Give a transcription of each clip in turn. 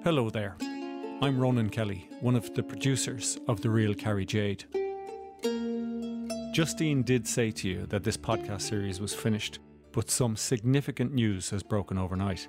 Hello there. I'm Ronan Kelly, one of the producers of The Real Carrie Jade. Justine did say to you that this podcast series was finished, but some significant news has broken overnight.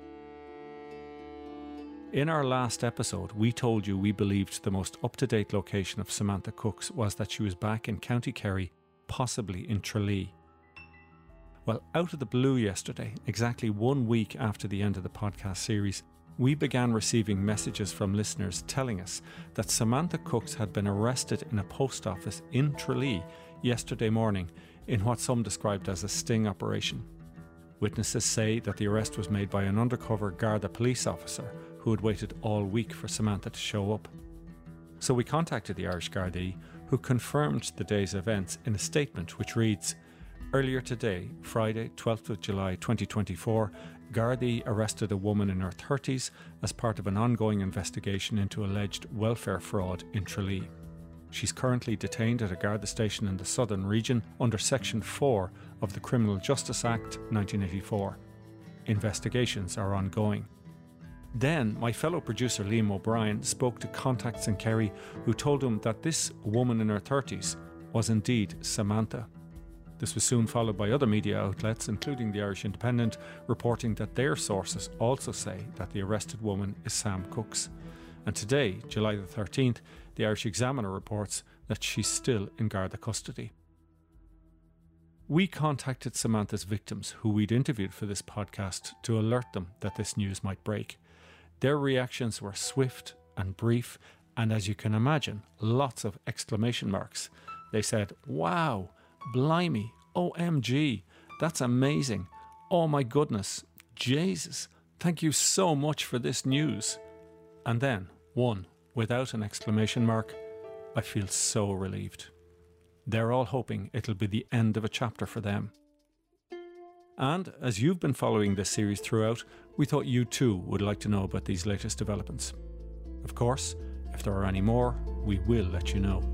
In our last episode, we told you we believed the most up-to-date location of Samantha Cooks was that she was back in County Kerry, possibly in Tralee. Well, out of the blue yesterday, exactly 1 week after the end of the podcast series, we began receiving messages from listeners telling us that Samantha Cooks had been arrested in a post office in Tralee yesterday morning in what some described as a sting operation. Witnesses say that the arrest was made by an undercover Garda police officer who had waited all week for Samantha to show up. So we contacted the Irish Gardaí, who confirmed the day's events in a statement which reads, "Earlier today, Friday 12th of July 2024, Gardaí arrested a woman in her 30s as part of an ongoing investigation into alleged welfare fraud in Tralee. She's currently detained at a Garda station in the southern region under Section 4 of the Criminal Justice Act 1984. Investigations are ongoing." Then, my fellow producer Liam O'Brien spoke to contacts in Kerry who told him that this woman in her 30s was indeed Samantha. This was soon followed by other media outlets, including the Irish Independent, reporting that their sources also say that the arrested woman is Sam Cooks. And today, July the 13th, the Irish Examiner reports that she's still in Garda custody. We contacted Samantha's victims, who we'd interviewed for this podcast, to alert them that this news might break. Their reactions were swift and brief, and as you can imagine, lots of exclamation marks. They said, "Wow, blimey, OMG, that's amazing. Oh my goodness, Jesus, thank you so much for this news." And then, one without an exclamation mark, "I feel so relieved." They're all hoping it'll be the end of a chapter for them. And as you've been following this series throughout, we thought you too would like to know about these latest developments. Of course, if there are any more, we will let you know.